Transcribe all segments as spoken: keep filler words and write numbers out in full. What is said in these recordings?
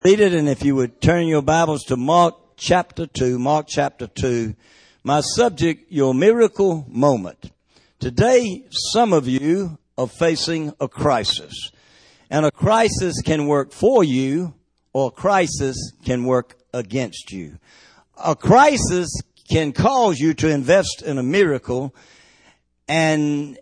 Read it, and if you would turn your Bibles to Mark chapter two, Mark chapter two. My subject, your miracle moment. Today, some of you are facing a crisis. And a crisis can work for you, or a crisis can work against you. A crisis can cause you to invest in a miracle, and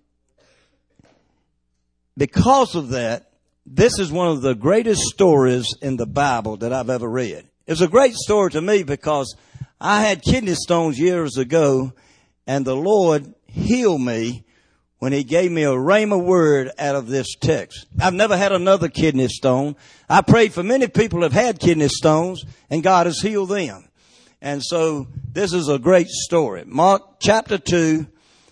because of that, this is one of the greatest stories in the Bible that I've ever read. It's a great story to me because I had kidney stones years ago, and the Lord healed me when He gave me a rhema word out of this text. I've never had another kidney stone. I prayed for many people who have had kidney stones, and God has healed them. And so this is a great story. Mark chapter two.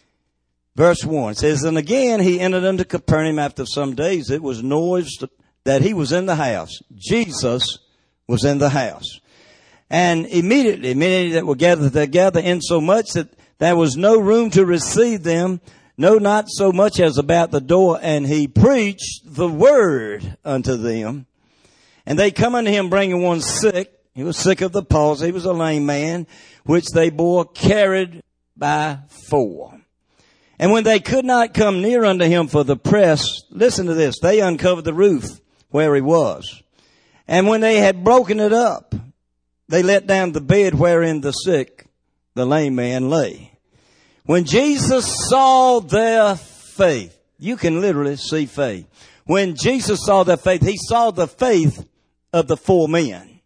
Verse one says, and again he entered into Capernaum after some days. It was noised that he was in the house. Jesus was in the house. And immediately many that were gathered together, insomuch that there was no room to receive them, no, not so much as about the door. And he preached the word unto them. And they come unto him bringing one sick. He was sick of the palsy. He was a lame man, which they bore carried by four. And when they could not come near unto him for the press, listen to this, they uncovered the roof where he was. And when they had broken it up, they let down the bed wherein the sick, the lame man, lay. When Jesus saw their faith, you can literally see faith. When Jesus saw their faith, he saw the faith of the four men.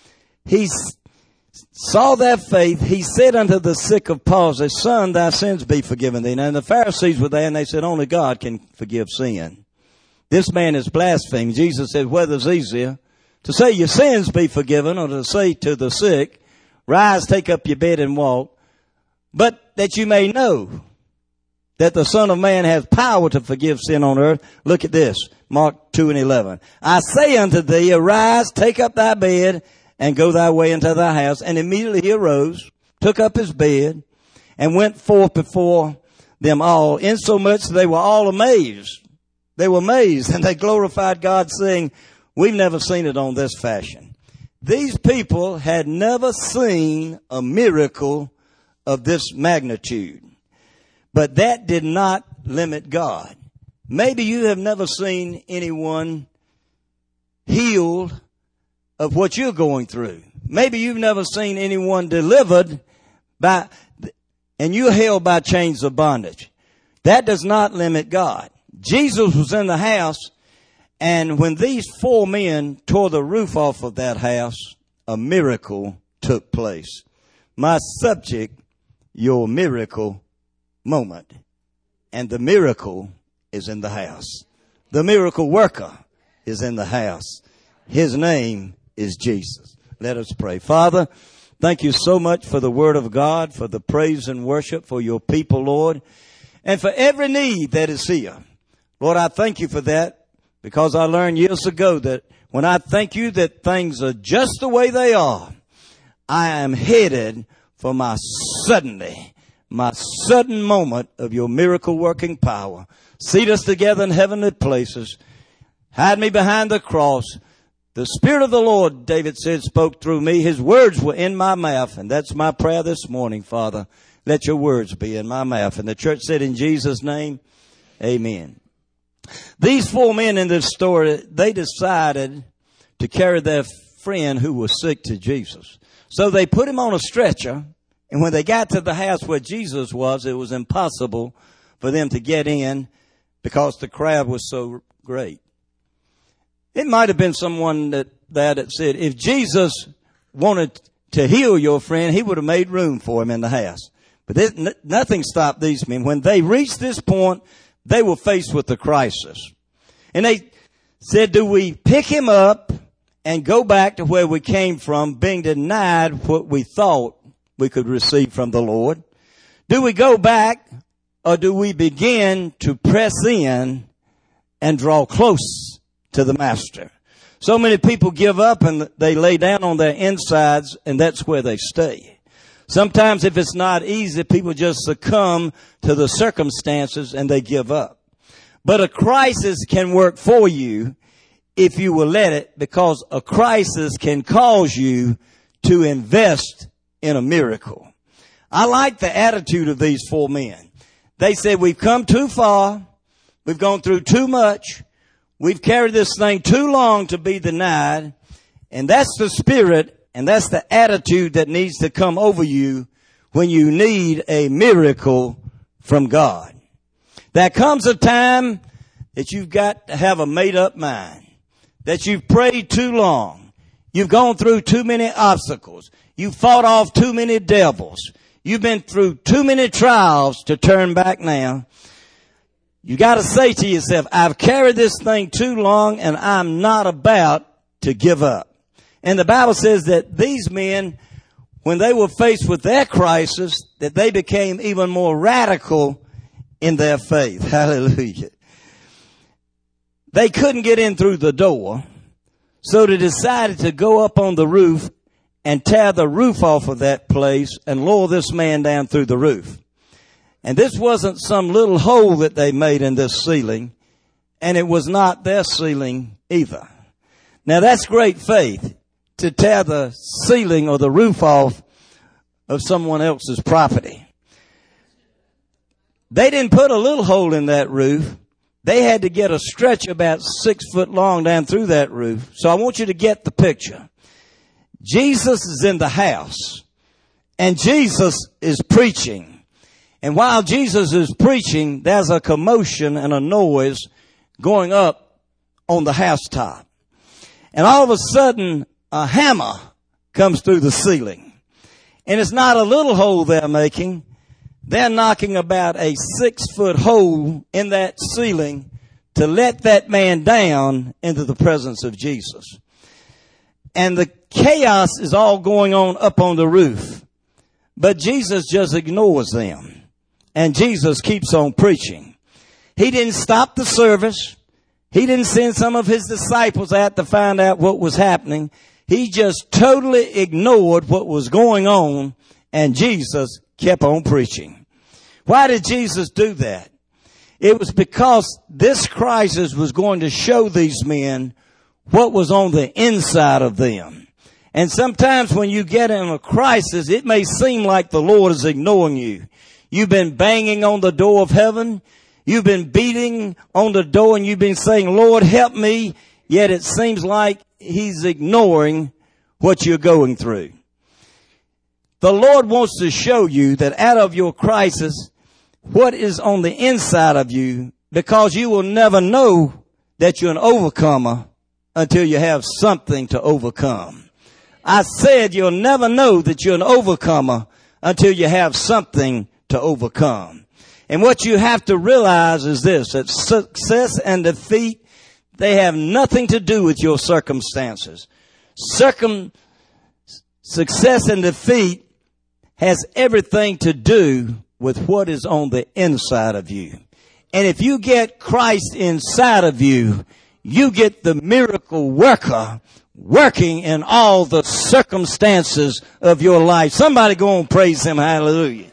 He saw their faith, he said unto the sick of palsy, son, thy sins be forgiven thee. And the Pharisees were there, and they said, only God can forgive sin. This man is blaspheming. Jesus said, whether it's easier to say your sins be forgiven, or to say to the sick, rise, take up your bed and walk. But that you may know that the Son of Man has power to forgive sin on earth. Look at this, Mark two and eleven. I say unto thee, arise, take up thy bed, and go thy way into thy house. And immediately he arose, took up his bed, and went forth before them all, insomuch that they were all amazed. They were amazed, and they glorified God, saying, we've never seen it on this fashion. These people had never seen a miracle of this magnitude. But that did not limit God. Maybe you have never seen anyone healed of what you're going through. Maybe you've never seen anyone delivered by, and you're held by chains of bondage. That does not limit God. Jesus was in the house, and when these four men tore the roof off of that house, a miracle took place. My subject, your miracle moment. And the miracle is in the house. The miracle worker is in the house. His name is Jesus. Let us pray. Father, thank you so much for the word of God, for the praise and worship for your people, Lord, and for every need that is here. Lord, I thank you for that, because I learned years ago that when I thank you that things are just the way they are, I am headed for my suddenly, my sudden moment of your miracle working power. Seat us together in heavenly places. Hide me behind the cross. The Spirit of the Lord, David said, spoke through me. His words were in my mouth. And that's my prayer this morning, Father. Let your words be in my mouth. And the church said, in Jesus' name, amen. These four men in this story, they decided to carry their friend who was sick to Jesus. So they put him on a stretcher. And when they got to the house where Jesus was, it was impossible for them to get in because the crowd was so great. It might have been someone that, that had said, if Jesus wanted to heal your friend, he would have made room for him in the house. But this, n- nothing stopped these men. When they reached this point, they were faced with a crisis. And they said, do we pick him up and go back to where we came from, being denied what we thought we could receive from the Lord? Do we go back, or do we begin to press in and draw close to the Master? So many people give up and they lay down on their insides, and that's where they stay. Sometimes if it's not easy, people just succumb to the circumstances and they give up. But a crisis can work for you if you will let it, because a crisis can cause you to invest in a miracle. I like the attitude of these four men. They said, we've come too far. We've gone through too much. We've carried this thing too long to be denied. And that's the spirit and that's the attitude that needs to come over you when you need a miracle from God. There comes a time that you've got to have a made up mind. That you've prayed too long. You've gone through too many obstacles. You've fought off too many devils. You've been through too many trials to turn back now. You got to say to yourself, I've carried this thing too long and I'm not about to give up. And the Bible says that these men, when they were faced with their crisis, that they became even more radical in their faith. Hallelujah. They couldn't get in through the door, so they decided to go up on the roof and tear the roof off of that place and lower this man down through the roof. And this wasn't some little hole that they made in this ceiling, and it was not their ceiling either. Now that's great faith, to tear the ceiling or the roof off of someone else's property. They didn't put a little hole in that roof. They had to get a stretch about six foot long down through that roof. So I want you to get the picture. Jesus is in the house and Jesus is preaching. And while Jesus is preaching, there's a commotion and a noise going up on the housetop. And all of a sudden, a hammer comes through the ceiling. And it's not a little hole they're making. They're knocking about a six foot hole in that ceiling to let that man down into the presence of Jesus. And the chaos is all going on up on the roof. But Jesus just ignores them. And Jesus keeps on preaching. He didn't stop the service. He didn't send some of his disciples out to find out what was happening. He just totally ignored what was going on, and Jesus kept on preaching. Why did Jesus do that? It was because this crisis was going to show these men what was on the inside of them. And sometimes when you get in a crisis, it may seem like the Lord is ignoring you. You've been banging on the door of heaven. You've been beating on the door and you've been saying, Lord, help me. Yet it seems like he's ignoring what you're going through. The Lord wants to show you that out of your crisis, what is on the inside of you, because you will never know that you're an overcomer until you have something to overcome. I said you'll never know that you're an overcomer until you have something to overcome. And what you have to realize is this, that success and defeat, they have nothing to do with your circumstances. Circum, success and defeat has everything to do with what is on the inside of you. And if you get Christ inside of you, you get the miracle worker working in all the circumstances of your life. Somebody go and praise him. Hallelujah.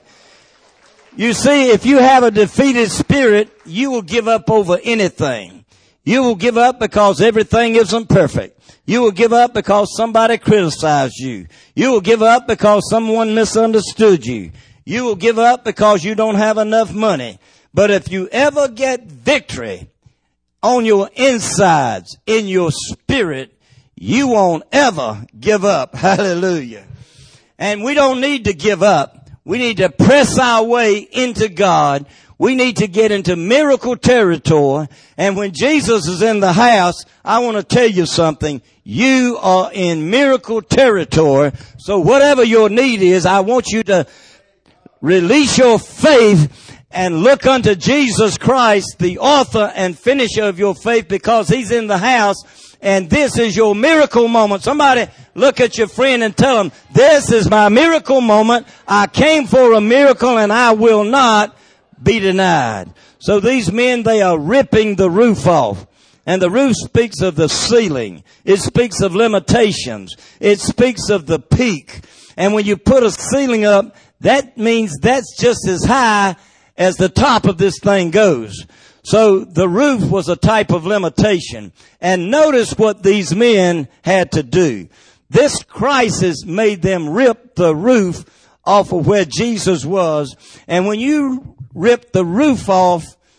You see, if you have a defeated spirit, you will give up over anything. You will give up because everything isn't perfect. You will give up because somebody criticized you. You will give up because someone misunderstood you. You will give up because you don't have enough money. But if you ever get victory on your insides, in your spirit, you won't ever give up. Hallelujah. And we don't need to give up. We need to press our way into God. We need to get into miracle territory. And when Jesus is in the house, I want to tell you something. You are in miracle territory. So whatever your need is, I want you to release your faith and look unto Jesus Christ, the author and finisher of your faith, because he's in the house. And this is your miracle moment. Somebody look at your friend and tell him, this is my miracle moment. I came for a miracle and I will not be denied. So these men, they are ripping the roof off. And the roof speaks of the ceiling. It speaks of limitations. It speaks of the peak. And when you put a ceiling up, that means that's just as high as the top of this thing goes. So the roof was a type of limitation. And notice what these men had to do. This crisis made them rip the roof off of where Jesus was. And when you rip the roof off,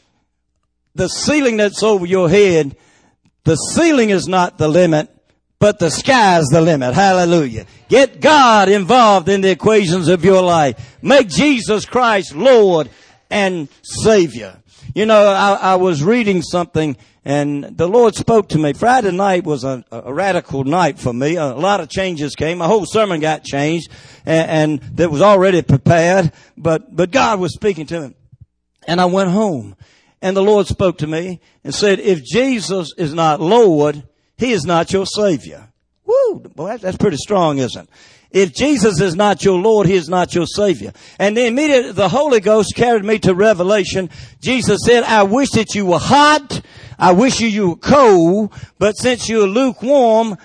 the ceiling that's over your head, the ceiling is not the limit, but the sky is the limit. Hallelujah. Get God involved in the equations of your life. Make Jesus Christ Lord and Savior. You know, I, I was reading something and the Lord spoke to me. Friday night was a, a radical night for me. A lot of changes came. My whole sermon got changed and, and that was already prepared, but, but God was speaking to me. And I went home and the Lord spoke to me and said, if Jesus is not Lord, He is not your Savior. Woo! Well, that's pretty strong, isn't it? If Jesus is not your Lord, He is not your Savior. And then immediately the Holy Ghost carried me to Revelation. Jesus said, I wish that you were hot. I wish you, you were cold. But since you're lukewarm,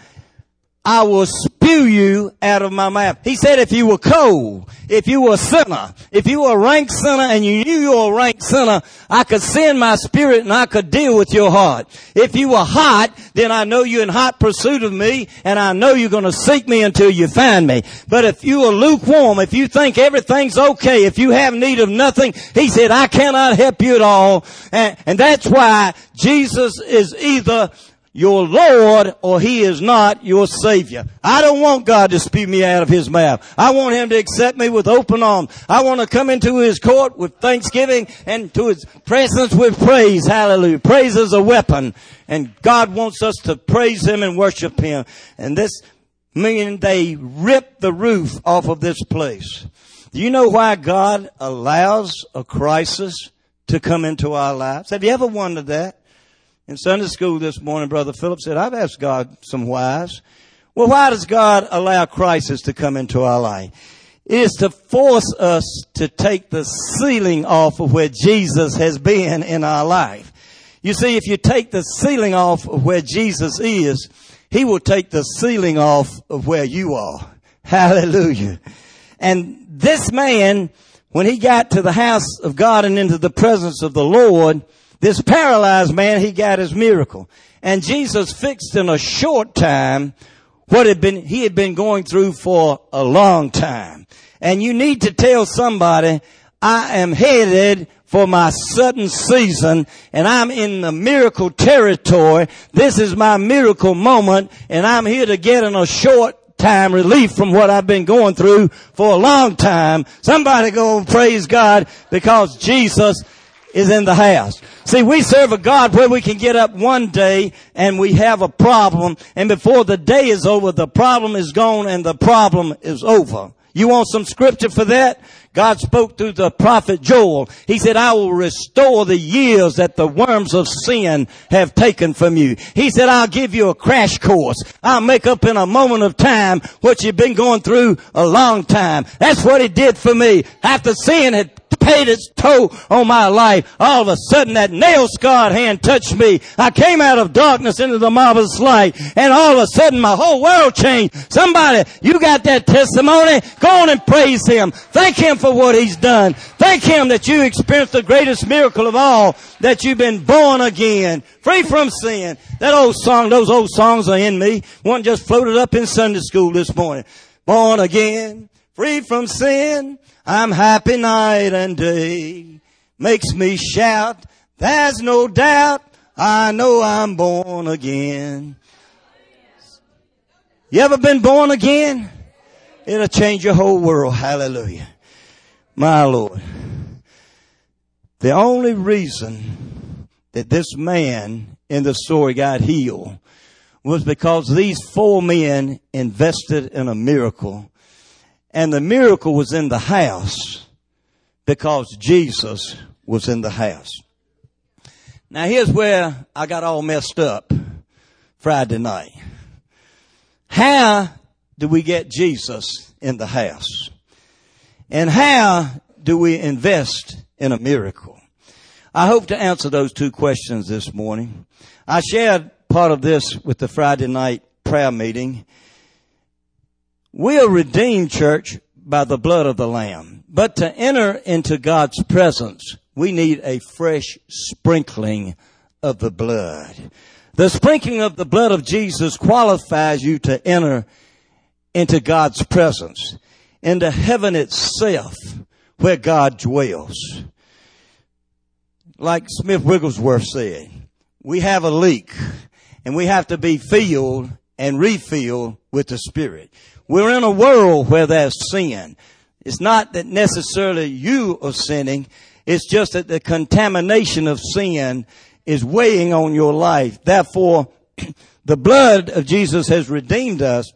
I will spew you out of my mouth. He said if you were cold, if you were a sinner, if you were a ranked sinner and you knew you were a ranked sinner, I could send my spirit and I could deal with your heart. If you were hot, then I know you're in hot pursuit of me and I know you're going to seek me until you find me. But if you are lukewarm, if you think everything's okay, if you have need of nothing, He said, I cannot help you at all. And, and that's why Jesus is either your Lord or He is not your Savior. I don't want God to spew me out of His mouth. I want Him to accept me with open arms. I want to come into His court with thanksgiving and to His presence with praise. Hallelujah. Praise is a weapon. And God wants us to praise Him and worship Him. And this meaning they ripped the roof off of this place. Do you know why God allows a crisis to come into our lives? Have you ever wondered that? In Sunday school this morning, Brother Philip said, I've asked God some whys. Well, why does God allow crisis to come into our life? It is to force us to take the ceiling off of where Jesus has been in our life. You see, if you take the ceiling off of where Jesus is, He will take the ceiling off of where you are. Hallelujah. And this man, when he got to the house of God and into the presence of the Lord, this paralyzed man, he got his miracle. And Jesus fixed in a short time what had been, he had been going through for a long time. And you need to tell somebody, I am headed for my sudden season and I'm in the miracle territory. This is my miracle moment and I'm here to get in a short time relief from what I've been going through for a long time. Somebody go and praise God because Jesus is in the house. See, we serve a God where we can get up one day and we have a problem, and before the day is over, the problem is gone and the problem is over. You want some scripture for that? God spoke through the prophet Joel. He said, I will restore the years that the worms of sin have taken from you. He said, I'll give you a crash course. I'll make up in a moment of time what you've been going through a long time. That's what He did for me. After sin had paid its toll on my life, all of a sudden that nail-scarred hand touched me. I came out of darkness into the marvelous light, and all of a sudden my whole world changed. Somebody, you got that testimony? Go on and praise Him. Thank Him for what He's done. Thank Him that you experienced the greatest miracle of all, that you've been born again, free from sin. That old song, those old songs are in me. One just floated up in Sunday school this morning. Born again, free from sin, I'm happy night and day. Makes me shout, there's no doubt, I know I'm born again. You ever been born again? It'll change your whole world. Hallelujah. My Lord. The only reason that this man in the story got healed was because these four men invested in a miracle. And the miracle was in the house because Jesus was in the house. Now here's where I got all messed up Friday night. How do we get Jesus in the house? And how do we invest in a miracle? I hope to answer those two questions this morning. I shared part of this with the Friday night prayer meeting. We're a redeemed church by the blood of the Lamb. But to enter into God's presence, we need a fresh sprinkling of the blood. The sprinkling of the blood of Jesus qualifies you to enter into God's presence, into heaven itself, where God dwells. Like Smith Wigglesworth said, we have a leak, and we have to be filled and refilled with the Spirit. We're in a world where there's sin. It's not that necessarily you are sinning. It's just that the contamination of sin is weighing on your life. Therefore, the blood of Jesus has redeemed us,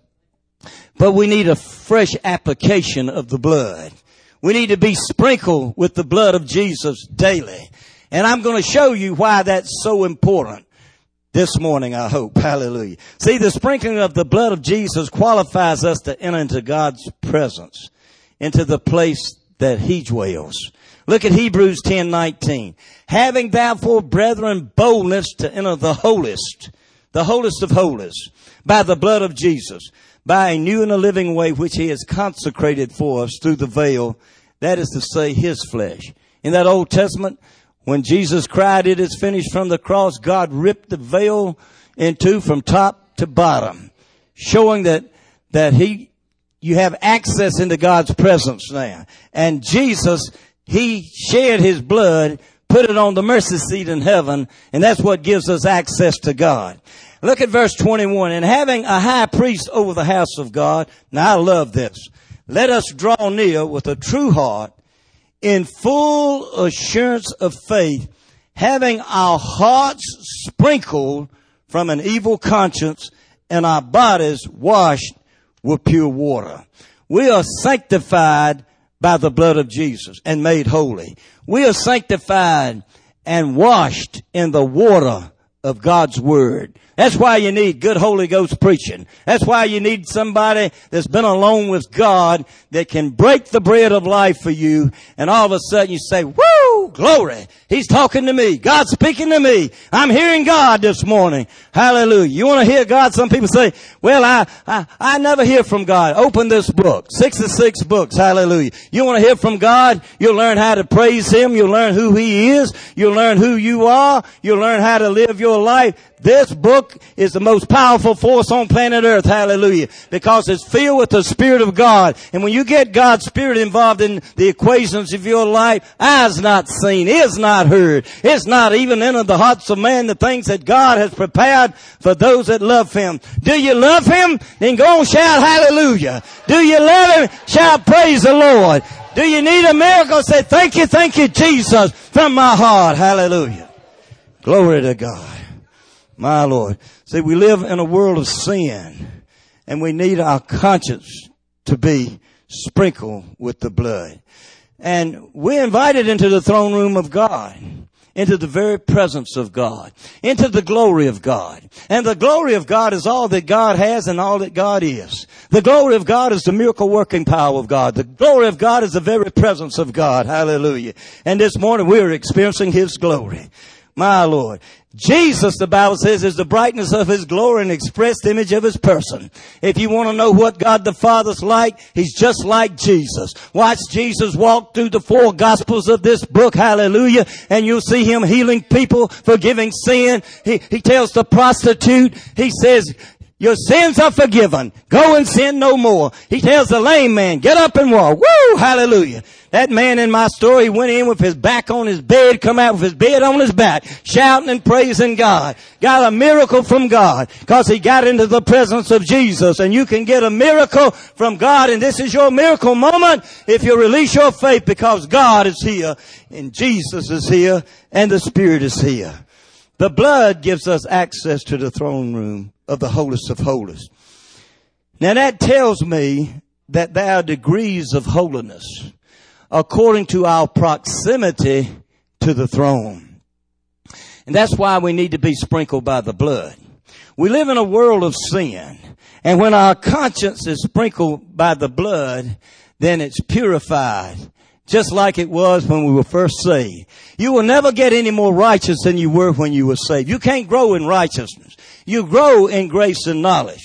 but we need a fresh application of the blood. We need to be sprinkled with the blood of Jesus daily. And I'm going to show you why that's so important this morning, I hope. Hallelujah. See, the sprinkling of the blood of Jesus qualifies us to enter into God's presence, into the place that He dwells. Look at Hebrews ten nineteen. Having therefore, brethren, boldness to enter the holiest, the holiest of holies, by the blood of Jesus, by a new and a living way which He has consecrated for us through the veil, that is to say, His flesh. In that Old Testament, when Jesus cried, "It is finished," from the cross, God ripped the veil in two from top to bottom, showing that, that He, you have access into God's presence now. And Jesus, He shed His blood, put it on the mercy seat in heaven, and that's what gives us access to God. Look at verse twenty-one. And having a high priest over the house of God. Now I love this. Let us draw near with a true heart, in full assurance of faith, having our hearts sprinkled from an evil conscience and our bodies washed with pure water. We are sanctified by the blood of Jesus and made holy. We are sanctified and washed in the water of God's Word. That's why you need good Holy Ghost preaching. That's why you need somebody that's been alone with God that can break the bread of life for you, and all of a sudden you say, "Woo! Glory! He's talking to me. God's speaking to me. I'm hearing God this morning." Hallelujah. You want to hear God? Some people say, "Well, I, I, I never hear from God." Open this book. sixty-six books. Hallelujah. You want to hear from God? You'll learn how to praise Him. You'll learn who He is. You'll learn who you are. You'll learn how to live your life. This book is the most powerful force on planet Earth. Hallelujah. Because it's filled with the Spirit of God. And when you get God's Spirit involved in the equations of your life, eyes not seen, ears not heard, it's not even entered the hearts of man, the things that God has prepared for those that love Him. Do you love Him? Then go and shout hallelujah. Do you love Him? Shout praise the Lord. Do you need a miracle? Say, "Thank you, thank you, Jesus," from my heart. Hallelujah. Glory to God. My Lord. See, we live in a world of sin, and we need our conscience to be sprinkled with the blood. And we're invited into the throne room of God, into the very presence of God, into the glory of God. And the glory of God is all that God has and all that God is. The glory of God is the miracle working power of God. The glory of God is the very presence of God. Hallelujah. And this morning we're experiencing His glory. My Lord. Jesus, the Bible says, is the brightness of His glory and expressed image of His person. If you want to know what God the Father's like, He's just like Jesus. Watch Jesus walk through the four Gospels of this book, hallelujah, and you'll see Him healing people, forgiving sin. He, he tells the prostitute, He says, "Your sins are forgiven. Go and sin no more." He tells the lame man, "Get up and walk." Woo! Hallelujah. That man in my story went in with his back on his bed, come out with his bed on his back, shouting and praising God. Got a miracle from God because he got into the presence of Jesus. And you can get a miracle from God, and this is your miracle moment if you release your faith, because God is here and Jesus is here and the Spirit is here. The blood gives us access to the throne room of the holiest of holies. Now that tells me that there are degrees of holiness according to our proximity to the throne. And that's why we need to be sprinkled by the blood. We live in a world of sin, and when our conscience is sprinkled by the blood, then it's purified, just like it was when we were first saved. You will never get any more righteous than you were when you were saved. You can't grow in righteousness. You grow in grace and knowledge.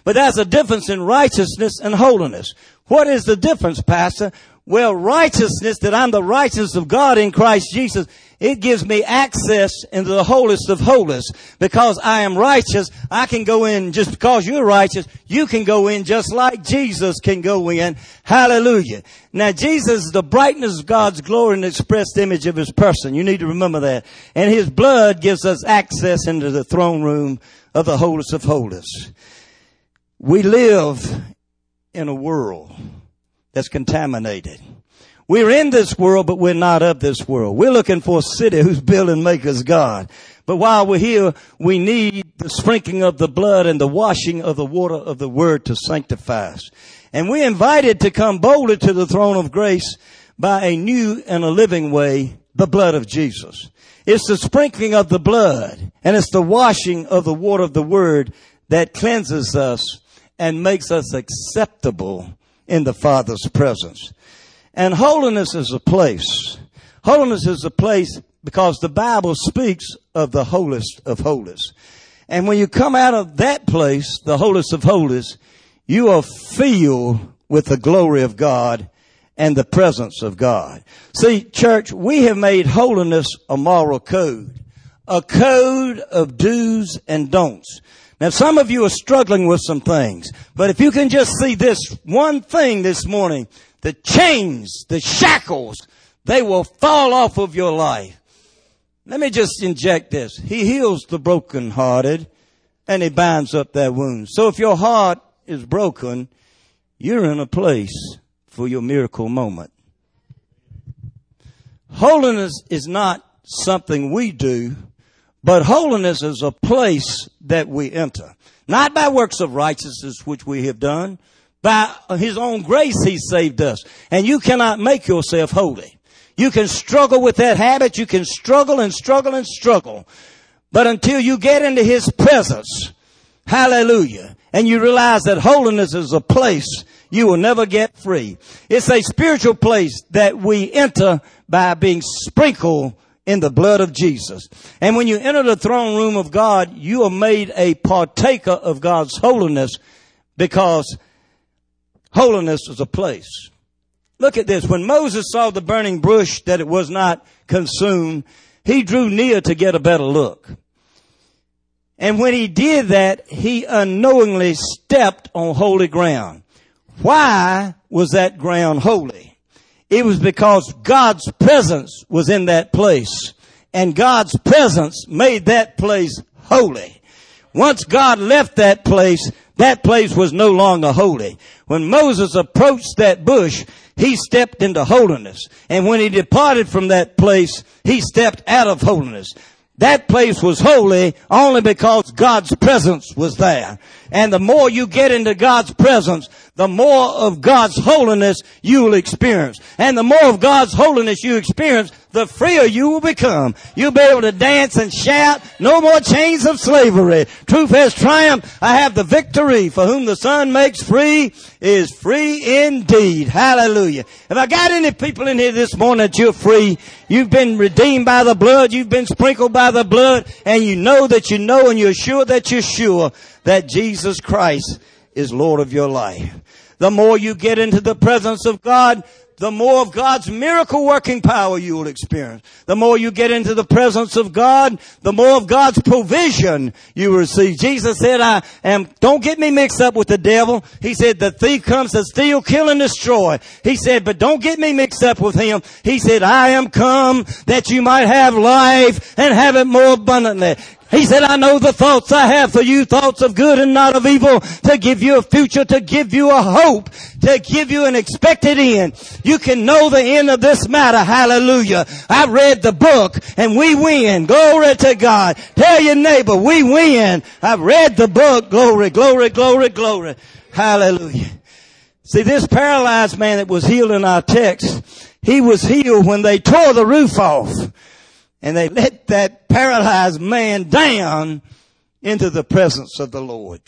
But there's a difference in righteousness and holiness. What is the difference, Pastor? Well, righteousness, that I'm the righteousness of God in Christ Jesus, it gives me access into the holiest of holies. Because I am righteous, I can go in just because you're righteous. You can go in just like Jesus can go in. Hallelujah. Now, Jesus is the brightness of God's glory and expressed image of His person. You need to remember that. And His blood gives us access into the throne room of the holiest of holies. We live in a world that's contaminated. We're in this world, but we're not of this world. We're looking for a city whose building makers God. But while we're here, we need the sprinkling of the blood and the washing of the water of the word to sanctify us. And we're invited to come boldly to the throne of grace by a new and a living way, the blood of Jesus. It's the sprinkling of the blood, and it's the washing of the water of the word that cleanses us and makes us acceptable in the Father's presence. And holiness is a place. Holiness is a place because the Bible speaks of the holiest of holies. And when you come out of that place, the holiest of holies, you are filled with the glory of God and the presence of God. See, church, we have made holiness a moral code, a code of do's and don'ts. Now, some of you are struggling with some things, but if you can just see this one thing this morning, the chains, the shackles, they will fall off of your life. Let me just inject this. He heals the brokenhearted, and He binds up their wounds. So if your heart is broken, you're in a place for your miracle moment. Holiness is not something we do, but holiness is a place that we enter. Not by works of righteousness which we have done. By His own grace He saved us. And you cannot make yourself holy. You can struggle with that habit. You can struggle and struggle and struggle. But until you get into His presence, hallelujah, and you realize that holiness is a place you will never get free. It's a spiritual place that we enter by being sprinkled in the blood of Jesus. And when you enter the throne room of God, you are made a partaker of God's holiness, because holiness is a place. Look at this. When Moses saw the burning bush, that it was not consumed, he drew near to get a better look. And when he did that, he unknowingly stepped on holy ground. Why was that ground holy? It was because God's presence was in that place. And God's presence made that place holy. Once God left that place, that place was no longer holy. When Moses approached that bush, he stepped into holiness. And when he departed from that place, he stepped out of holiness. That place was holy only because God's presence was there. And the more you get into God's presence, the more of God's holiness you will experience. And the more of God's holiness you experience, the freer you will become. You'll be able to dance and shout. No more chains of slavery. Truth has triumphed. I have the victory. For whom the Son makes free is free indeed. Hallelujah. Have I got any people in here this morning that you're free? You've been redeemed by the blood. You've been sprinkled by the blood. And you know that you know, and you're sure that you're sure that Jesus Christ is Lord of your life. The more you get into the presence of God, the more of God's miracle working power you will experience. The more you get into the presence of God, the more of God's provision you will receive. Jesus said, I am, don't get me mixed up with the devil. He said, the thief comes to steal, kill, and destroy. He said, but don't get me mixed up with him. He said, I am come that you might have life and have it more abundantly. He said, I know the thoughts I have for you, thoughts of good and not of evil, to give you a future, to give you a hope, to give you an expected end. You can know the end of this matter. Hallelujah. I read the book and we win. Glory to God. Tell your neighbor, we win. I've read the book. Glory, glory, glory, glory. Hallelujah. See, this paralyzed man that was healed in our text, he was healed when they tore the roof off. And they let that paralyzed man down into the presence of the Lord.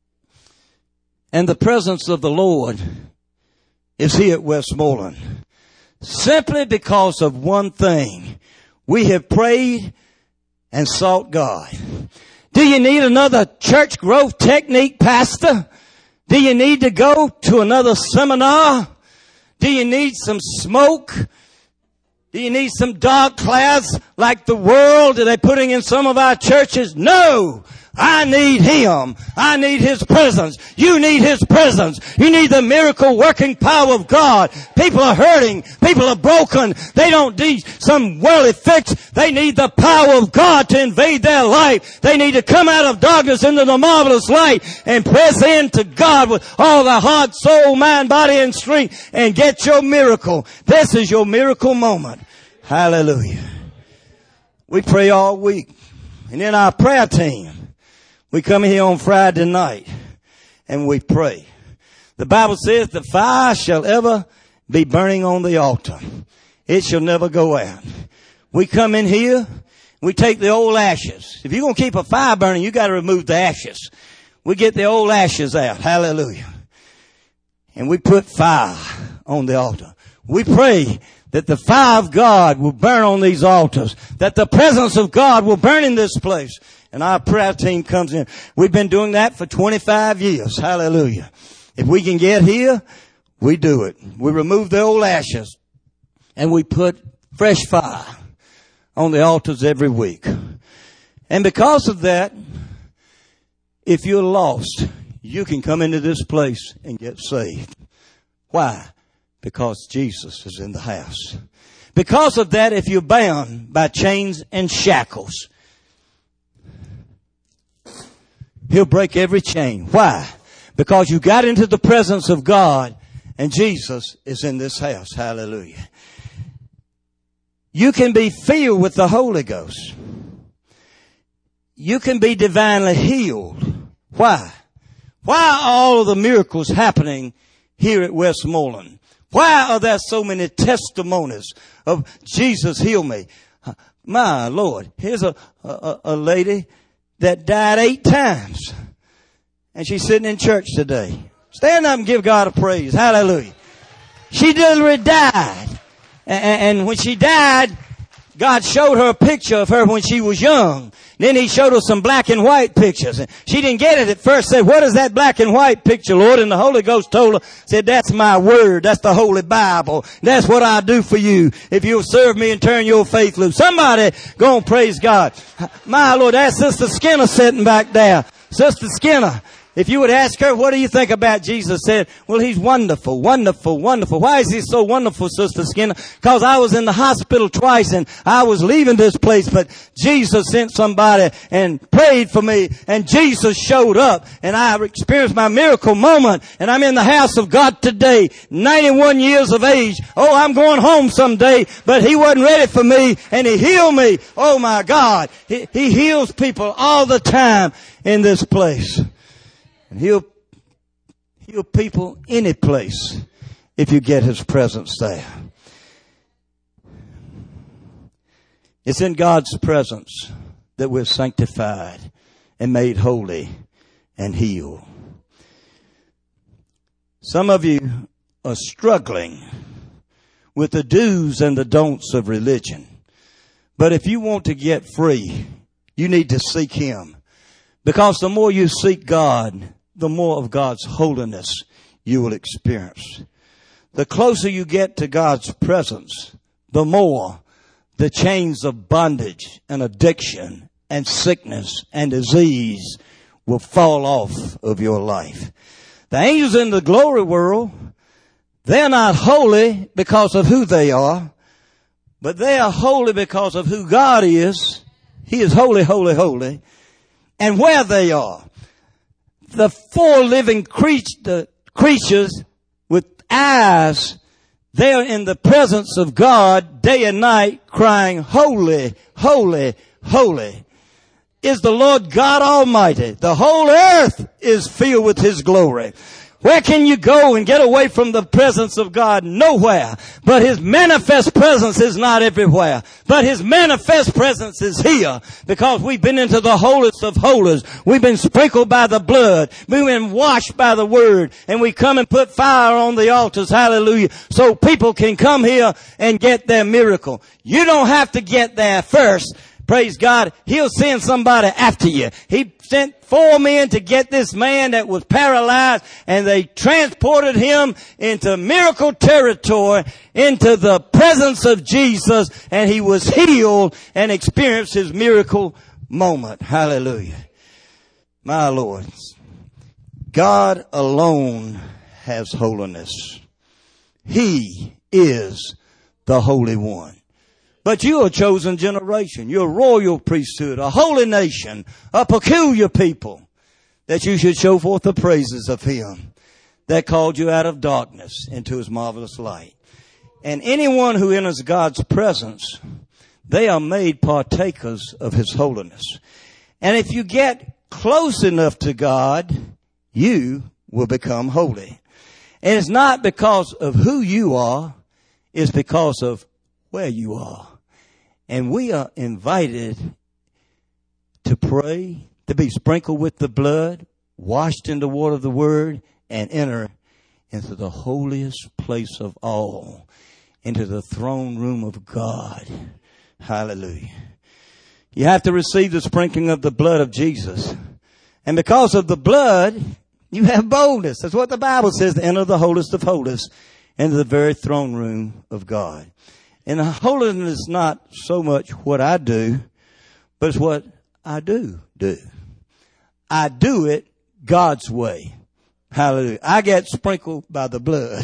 And the presence of the Lord is here at Westmoreland. Simply because of one thing. We have prayed and sought God. Do you need another church growth technique, Pastor? Do you need to go to another seminar? Do you need some smoke? Do you need some dark clouds like the world that they're putting in some of our churches? No! I need Him. I need His presence. You need His presence. You need the miracle working power of God. People are hurting. People are broken. They don't need some worldly fix. They need the power of God to invade their life. They need to come out of darkness into the marvelous light and press into God with all their heart, soul, mind, body, and strength and get your miracle. This is your miracle moment. Hallelujah. We pray all week. And in our prayer team, we come here on Friday night and we pray. The Bible says the fire shall ever be burning on the altar. It shall never go out. We come in here, we take the old ashes. If you're going to keep a fire burning, you got to remove the ashes. We get the old ashes out. Hallelujah. And we put fire on the altar. We pray that the fire of God will burn on these altars, that the presence of God will burn in this place. And our prayer team comes in. We've been doing that for twenty-five years. Hallelujah. If we can get here, we do it. We remove the old ashes and we put fresh fire on the altars every week. And because of that, if you're lost, you can come into this place and get saved. Why? Because Jesus is in the house. Because of that, if you're bound by chains and shackles, He'll break every chain. Why? Because you got into the presence of God and Jesus is in this house. Hallelujah. You can be filled with the Holy Ghost. You can be divinely healed. Why? Why are all of the miracles happening here at Westmoreland? Why are there so many testimonies of Jesus heal me? My Lord, here's a, a, a lady that died eight times. And she's sitting in church today. Stand up and give God a praise. Hallelujah. She literally died. And, and when she died, God showed her a picture of her when she was young. Then He showed her some black and white pictures. And she didn't get it at first. Said, what is that black and white picture, Lord? And the Holy Ghost told her, said, that's my word. That's the Holy Bible. That's what I do for you if you'll serve me and turn your faith loose. Somebody go and praise God. My Lord, that's Sister Skinner sitting back there. Sister Skinner. If you would ask her, what do you think about Jesus? Said, well, He's wonderful, wonderful, wonderful. Why is He so wonderful, Sister Skinner? Because I was in the hospital twice and I was leaving this place, but Jesus sent somebody and prayed for me and Jesus showed up and I experienced my miracle moment and I'm in the house of God today, ninety-one years of age. Oh, I'm going home someday, but He wasn't ready for me and He healed me. Oh my God. He, he heals people all the time in this place. And He'll heal people any place if you get His presence there. It's in God's presence that we're sanctified and made holy and healed. Some of you are struggling with the do's and the don'ts of religion. But if you want to get free, you need to seek Him. Because the more you seek God, the more of God's holiness you will experience. The closer you get to God's presence, the more the chains of bondage and addiction and sickness and disease will fall off of your life. The angels in the glory world, they're not holy because of who they are, but they are holy because of who God is. He is holy, holy, holy. And where they are. The four living creature, creatures with eyes, they are in the presence of God day and night crying, holy, holy, holy is the Lord God Almighty. The whole earth is filled with His glory. Where can you go and get away from the presence of God? Nowhere. But His manifest presence is not everywhere. But His manifest presence is here because we've been into the holiest of holies. We've been sprinkled by the blood. We've been washed by the Word. And we come and put fire on the altars. Hallelujah. So people can come here and get their miracle. You don't have to get there first. praise God, He'll send somebody after you. He sent four men to get this man that was paralyzed, and they transported him into miracle territory, into the presence of Jesus, and he was healed and experienced his miracle moment. Hallelujah. My Lord, God alone has holiness. He is the Holy One. But you're a chosen generation. You're a royal priesthood, a holy nation, a peculiar people, that you should show forth the praises of Him that called you out of darkness into His marvelous light. And anyone who enters God's presence, they are made partakers of His holiness. And if you get close enough to God, you will become holy. And it's not because of who you are, it's because of where you are. And we are invited to pray, to be sprinkled with the blood, washed in the water of the Word, and enter into the holiest place of all, into the throne room of God. Hallelujah. You have to receive the sprinkling of the blood of Jesus. And because of the blood, you have boldness. That's what the Bible says, to enter the holiest of holies, into the very throne room of God. And holiness is not so much what I do, but it's what I do do. I do it God's way. Hallelujah. I get sprinkled by the blood.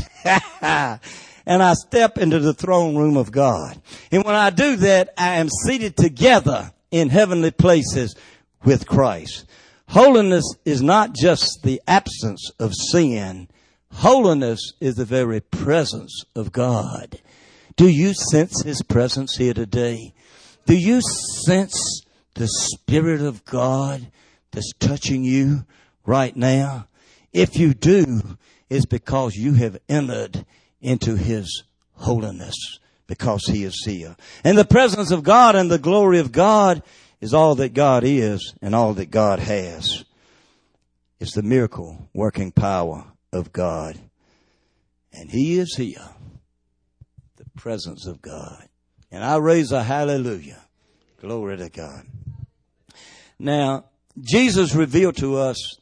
And I step into the throne room of God. And when I do that, I am seated together in heavenly places with Christ. Holiness is not just the absence of sin. Holiness is the very presence of God. Do you sense His presence here today? Do you sense the Spirit of God that's touching you right now? If you do, it's because you have entered into His holiness, because He is here. And the presence of God and the glory of God is all that God is and all that God has. It's the miracle working power of God. And He is here. The presence of God. And I raise a hallelujah. Glory to God. Now, Jesus revealed to us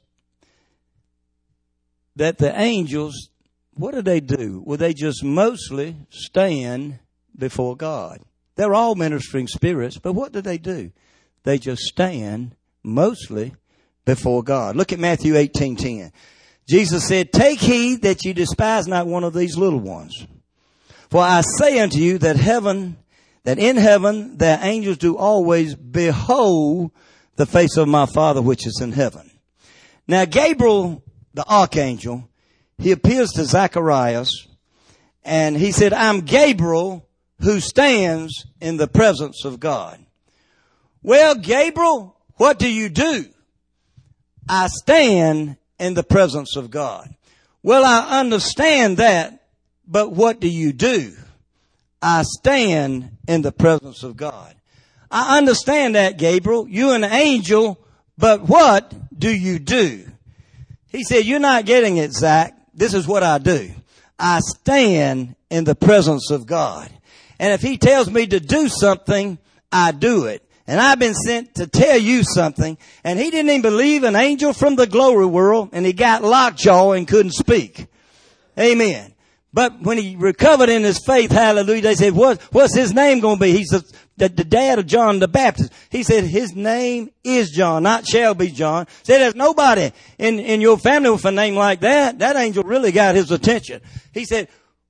that the angels, what do they do? Well, they just mostly stand before God. They're all ministering spirits, but what do they do? They just stand mostly before God. Look at Matthew eighteen ten. Jesus said, "Take heed that you despise not one of these little ones. For I say unto you that heaven, that in heaven their angels do always behold the face of my Father which is in heaven." Now Gabriel, the archangel, he appears to Zacharias, and he said, "I'm Gabriel who stands in the presence of God." Well, Gabriel, what do you do? I stand in the presence of God. Well, I understand that, but what do you do? I stand in the presence of God. I understand that, Gabriel. You're an angel, but what do you do? He said, "You're not getting it, Zach. This is what I do. I stand in the presence of God. And if He tells me to do something, I do it. And I've been sent to tell you something." And he didn't even believe an angel from the glory world, and he got lockjaw and couldn't speak. Amen. But when he recovered in his faith, hallelujah, they said, what, what's his name going to be? He's the, the, the dad of John the Baptist. He said, his name is John, not shall be John. Said, there's nobody in, in your family with a name like that. That angel really got his attention. He said,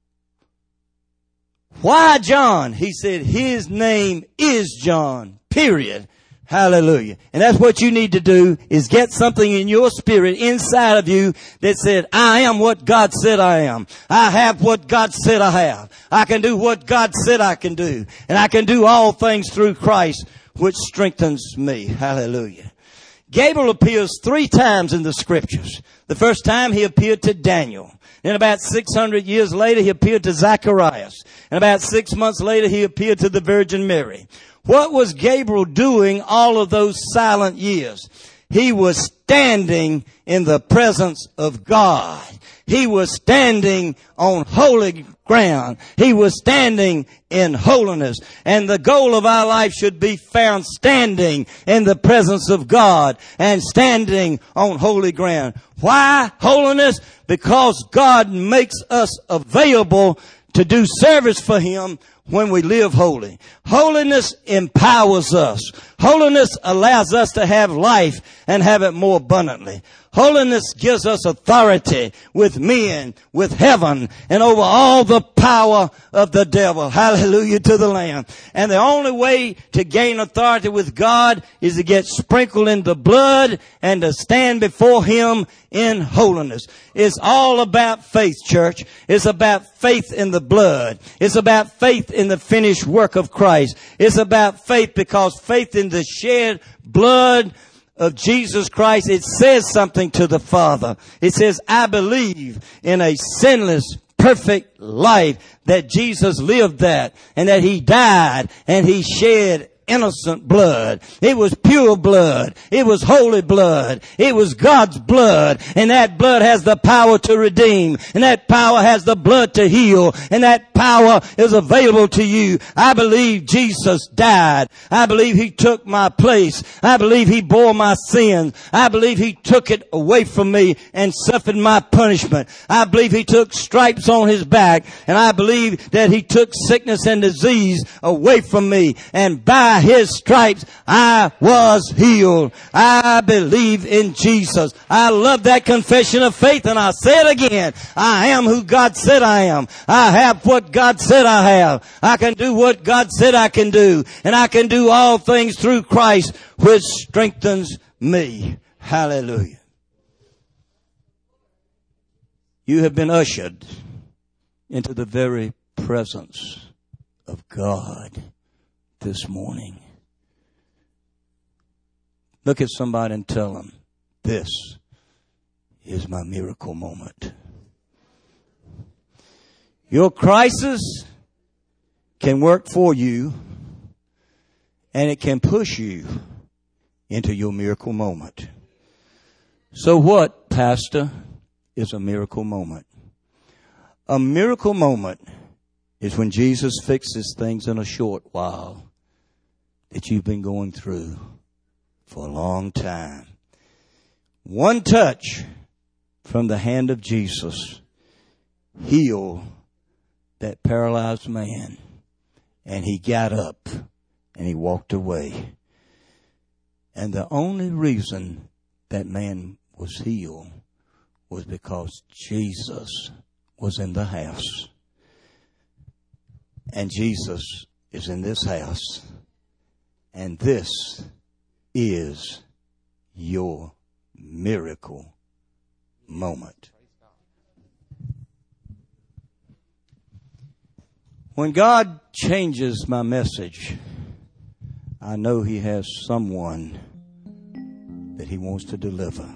"Why John?" He said, "His name is John, period." Hallelujah. And that's what you need to do, is get something in your spirit inside of you that said, I am what God said I am. I have what God said I have. I can do what God said I can do. And I can do all things through Christ, which strengthens me. Hallelujah. Gabriel appears three times in the scriptures. The first time he appeared to Daniel. Then about six hundred years later, he appeared to Zacharias. And about six months later, he appeared to the Virgin Mary. What was Gabriel doing all of those silent years? he was standing in the presence of God. He was standing on holy ground. He was standing in holiness. And the goal of our life should be found standing in the presence of God and standing on holy ground. Why holiness? Because God makes us available to do service for Him when we live holy. Holiness empowers us. Holiness allows us to have life and have it more abundantly. Holiness gives us authority with men, with heaven, and over all the power of the devil. Hallelujah to the Lamb. And the only way to gain authority with God is to get sprinkled in the blood and to stand before Him in holiness. It's all about faith, church. It's about faith in the blood. It's about faith in the finished work of Christ. It's about faith because faith in the shed blood of Jesus Christ, it says something to the Father. It says, I believe in a sinless, perfect life, that Jesus lived that, and that He died, and He shed innocent blood. It was pure blood. It was holy blood. It was God's blood. And that blood has the power to redeem. And that power has the blood to heal. And that power is available to you. I believe Jesus died. I believe He took my place. I believe He bore my sins. I believe He took it away from me and suffered my punishment. I believe He took stripes on His back. And I believe that He took sickness and disease away from me. And by His stripes, I was healed. I believe in Jesus. I love that confession of faith, and I say it again. I am who God said I am. I have what God said I have. I can do what God said I can do. And I can do all things through Christ, which strengthens me. Hallelujah. You have been ushered into the very presence of God this morning. Look at somebody and tell them, this is my miracle moment. Your crisis can work for you, and it can push you into your miracle moment. So what, Pastor, is a miracle moment? A miracle moment is when Jesus fixes things in a short while that you've been going through for a long time. One touch from the hand of Jesus healed that paralyzed man, and he got up and he walked away. And the only reason that man was healed was because Jesus was in the house. And Jesus is in this house. And this is your miracle moment. When God changes my message, I know He has someone that He wants to deliver.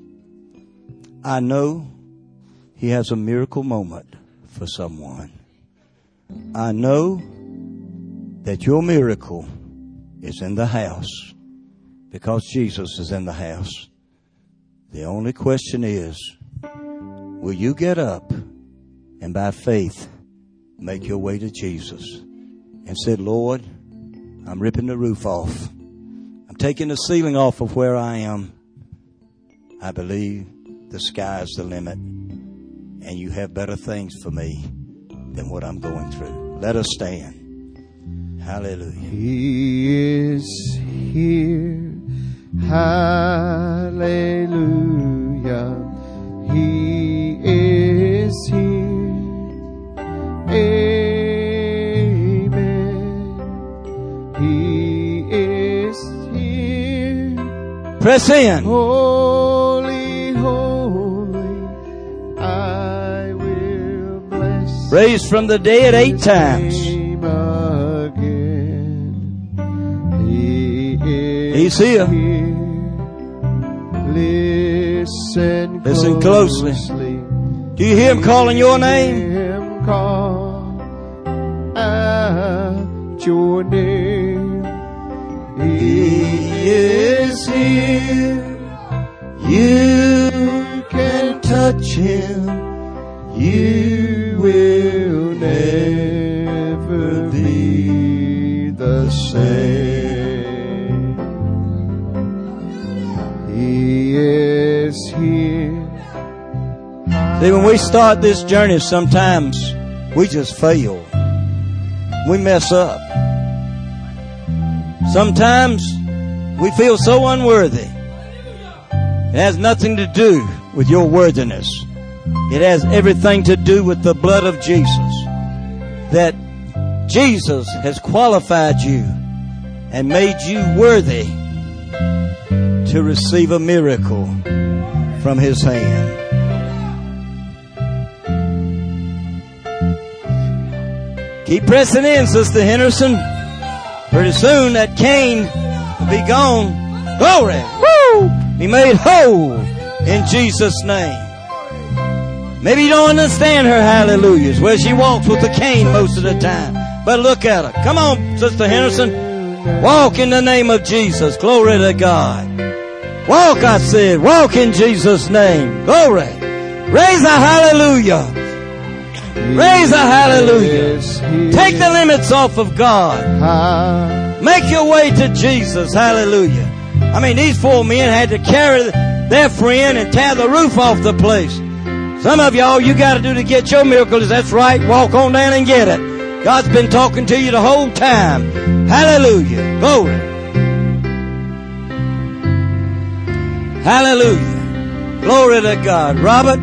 I know He has a miracle moment for someone. I know that your miracle is in the house because Jesus is in the house. The only question is, will you get up and by faith make your way to Jesus and say, Lord, I'm ripping the roof off. I'm taking the ceiling off of where I am. I believe the sky's the limit, and you have better things for me than what I'm going through. Let us stand. Hallelujah. He is here. Hallelujah. He is here. Amen. He is here. Press in. Holy, holy, I will bless. Raised from the dead eight times. He's here. Listen, Listen closely. Do you hear Him calling your name? Him call out your name. He is here. Him, you will never be the same. He is here. See, when we start this journey, sometimes we just fail. We mess up. Sometimes we feel so unworthy. It has nothing to do with your worthiness. It has everything to do with the blood of Jesus. That Jesus has qualified you and made you worthy to receive a miracle from His hand. Keep pressing in, Sister Henderson. Pretty soon that cane will be gone. Glory! Woo! Be made whole in Jesus' name. Maybe you don't understand her hallelujahs, where she walks with the cane most of the time. But look at her. Come on, Sister Henderson. Walk in the name of Jesus. Glory to God. Walk, I said. Walk in Jesus' name. Glory. Raise a hallelujah. Raise a hallelujah. Take the limits off of God. Make your way to Jesus. Hallelujah. I mean, these four men had to carry their friend and tear the roof off the place. Some of y'all, you got to do to get your miracles. That's right. Walk on down and get it. God's been talking to you the whole time. Hallelujah. Glory. Hallelujah. Glory to God. Robert.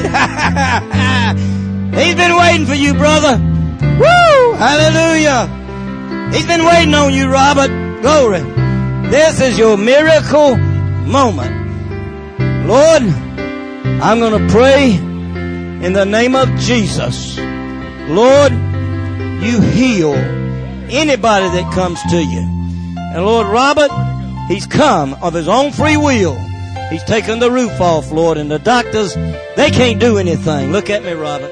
He's been waiting for you, brother. Woo! Hallelujah. He's been waiting on you, Robert. Glory. This is your miracle moment. Lord, I'm going to pray in the name of Jesus. Lord, you heal anybody that comes to you. And Lord, Robert, he's come of his own free will. He's taken the roof off, Lord, and the doctors, they can't do anything. Look at me, Robert.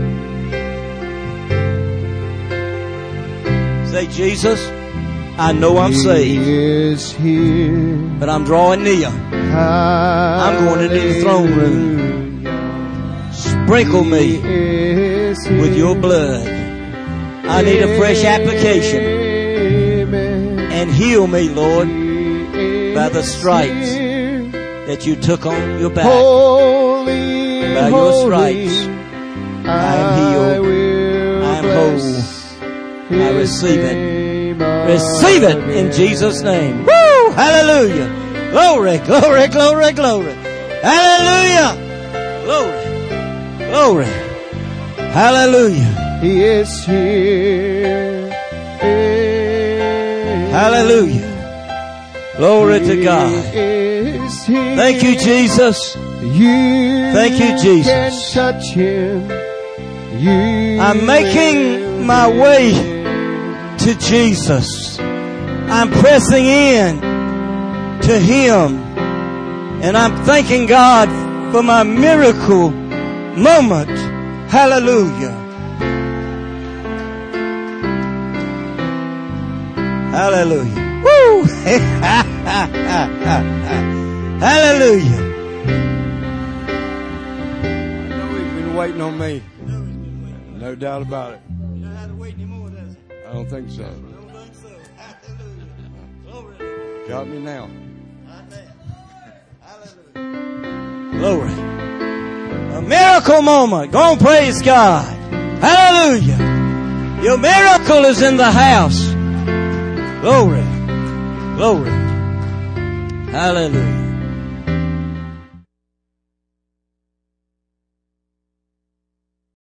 Say, Jesus, I know I'm saved, but I'm drawing near. I'm going into the throne room. Sprinkle me with your blood. I need a fresh application. And heal me, Lord, by the stripes that you took on your back. By your stripes, I am healed. I am whole. I receive it. Receive it in Jesus' name. Woo! Hallelujah. Glory, glory, glory, glory. Hallelujah. Glory, glory. Hallelujah. He is here. Hallelujah. Glory to God. Thank you, Jesus. Thank you, Jesus. I'm making my way to Jesus. I'm pressing in to Him. And I'm thanking God for my miracle moment. Hallelujah. Hallelujah. Woo! Hallelujah. I know He's been waiting on me. No doubt about it. You don't have to wait anymore, does it? I don't think so. I don't think so. Hallelujah. Glory to God. Got me now. Hallelujah. Glory. A miracle moment. Go and praise God. Hallelujah. Your miracle is in the house. Glory. Glory. Hallelujah.